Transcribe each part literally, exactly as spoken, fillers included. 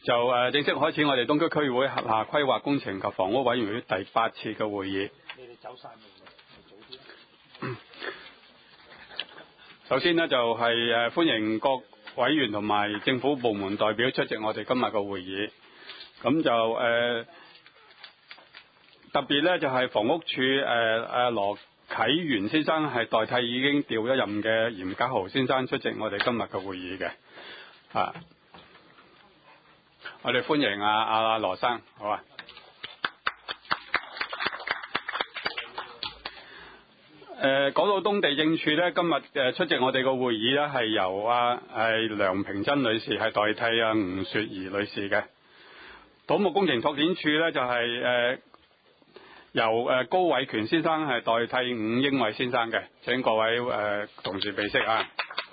就誒正式開始我哋東區區議會轄下規劃工程及房屋委員會第八次嘅會議。 你哋走晒未？早啲。 首先呢，就係誒歡迎各委員同埋政府部門代表出席我哋今日嘅會議。咁就誒、呃、特別咧就係房屋署誒誒羅啟元先生係代替已經調咗任嘅嚴家豪先生出席我哋今日嘅會議嘅。啊，我哋歡迎阿阿羅生，好啊。誒講到東地政處咧，今日誒出席我哋個會議咧係由阿係梁平珍女士係代替阿吳雪兒女士嘅。土木工程拓展處咧就係、是、誒、呃、由誒高偉權先生係代替伍英偉先生嘅。請各位誒、呃、同事備悉啊。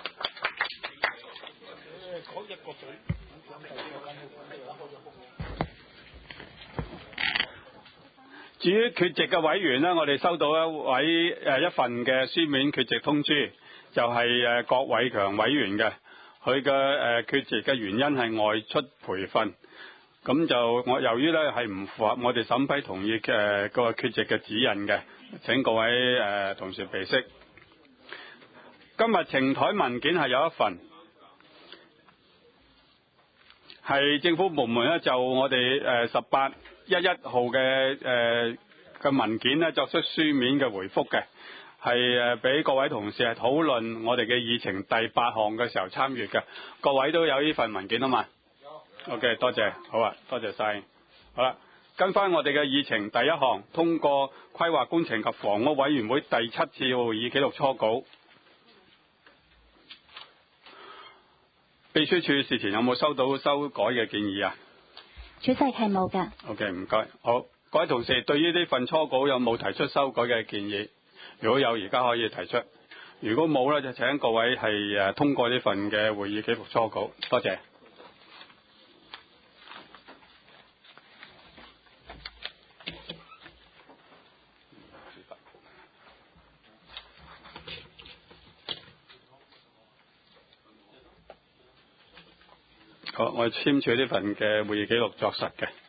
至於缺席嘅委員呢，我哋收到一位誒一份嘅書面缺席通知，就係、是、誒郭偉強委員嘅，佢嘅誒缺席嘅原因係外出培訓，咁就我由於咧係唔符合我哋審批同意嘅個缺席嘅指引嘅，請各位誒同事備悉。今日呈台文件係有一份，係政府部門咧就我哋誒十八一一號嘅誒嘅文件咧作出書面嘅回覆嘅，係誒俾各位同事係討論我哋嘅議程第八項嘅時候參與嘅。各位都有呢份文件啊嘛？有。OK， 多謝，好啊，多謝晒。好啦，跟翻我哋嘅議程第一項，通過規劃工程及房屋委員會第七次會議記錄初稿。秘書處事前有冇收到修改嘅建議啊？ 主席係冇㗎。 OK， 唔該。好，各位同事對於呢份初稿有冇提出修改嘅建議？如果有，而家可以提出；如果冇咧，就請各位係誒通過呢份嘅會議記錄初稿。多謝。好，我簽署呢份嘅會議記錄作實嘅。